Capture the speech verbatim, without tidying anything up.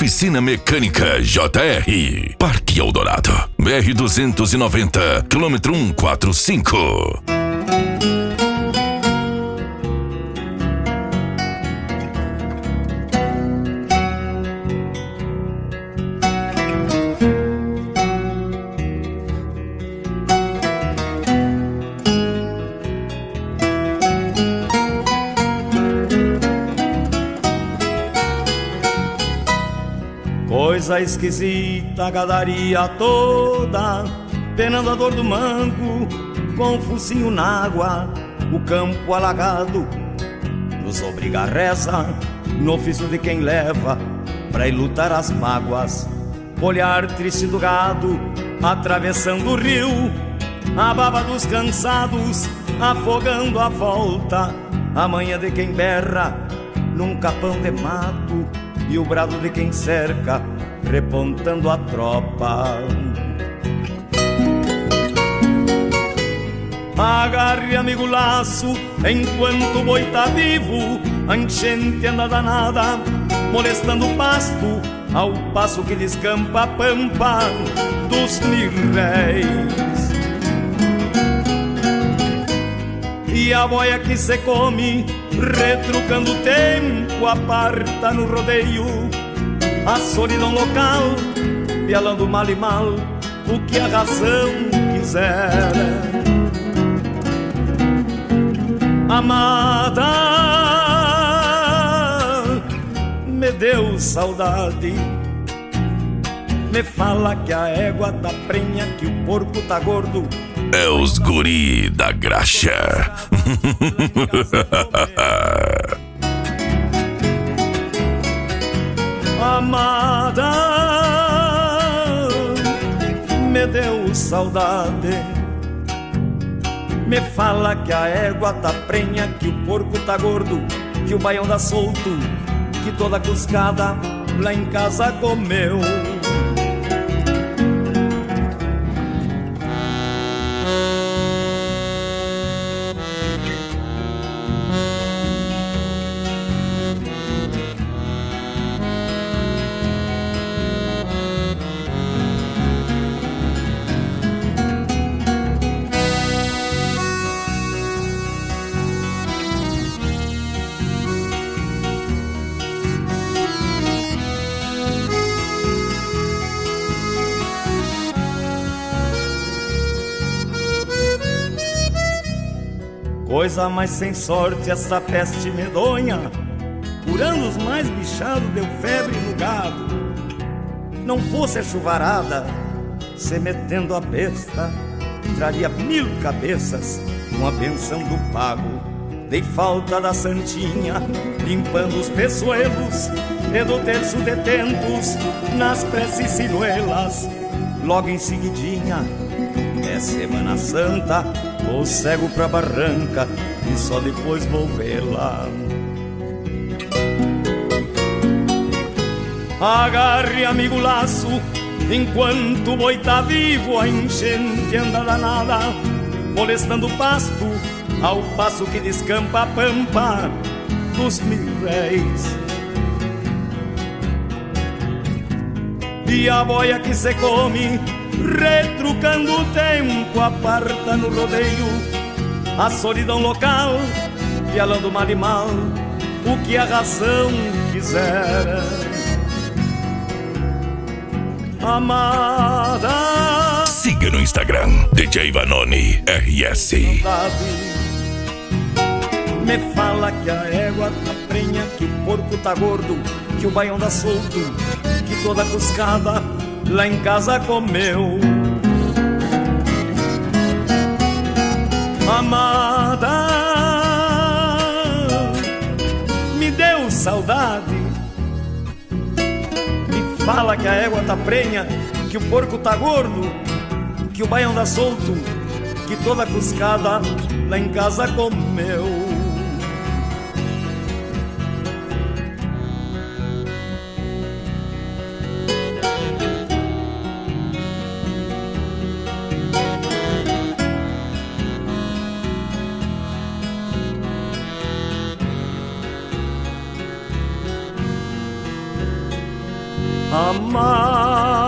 Oficina Mecânica J R. Parque Eldorado. B R duzentos e noventa, quilômetro cento e quarenta e cinco. Coisa esquisita, a gadaria toda, penando a dor do mango, com o focinho na água, o campo alagado, nos obriga a reza, no ofício de quem leva, pra ir lutar as mágoas. Olhar triste do gado, atravessando o rio, a baba dos cansados, afogando a volta, a manhã de quem berra, num capão de mato, e o brado de quem cerca, repontando a tropa. Agarre, amigo, laço, enquanto o boi tá vivo, a enchente anda danada, molestando o pasto, ao passo que descampa a pampa dos mil réis. E a boia que se come, retrucando o tempo, aparta no rodeio a solidão local, pialando mal e mal o que a razão quiser. Amada, me deu saudade, me fala que a égua tá prenha, que o porco tá gordo. É os guri da graxa. Amada, me deu saudade, me fala que a égua tá prenha, que o porco tá gordo, que o baião dá solto, que toda cuscada lá em casa comeu. Coisa mais sem sorte essa peste medonha, por anos mais bichado deu febre no gado. Não fosse a chuvarada, se metendo a besta, traria mil cabeças com a benção do pago. Dei falta da santinha, limpando os peçoelos, e do terço de tentos, nas preces sinuelas. Logo em seguidinha, é Semana Santa, vou cego pra barranca e só depois vou vê-la. Agarre, amigo, laço, enquanto o boi tá vivo, a enchente anda danada, molestando o pasto, ao passo que descampa a pampa dos mil réis. E a boia que se come, retrucando o tempo, aparta no rodeio a solidão local, pialando mal e mal o que a razão quiser. Amada, siga no Instagram D J Vanoni R S. Me fala que a égua tá prenha, que o porco tá gordo, que o baião dá solto, que toda cuscada lá em casa comeu. Amada, me deu saudade, me fala que a égua tá prenha, que o porco tá gordo, que o baião dá solto, que toda cuscada lá em casa comeu. amar.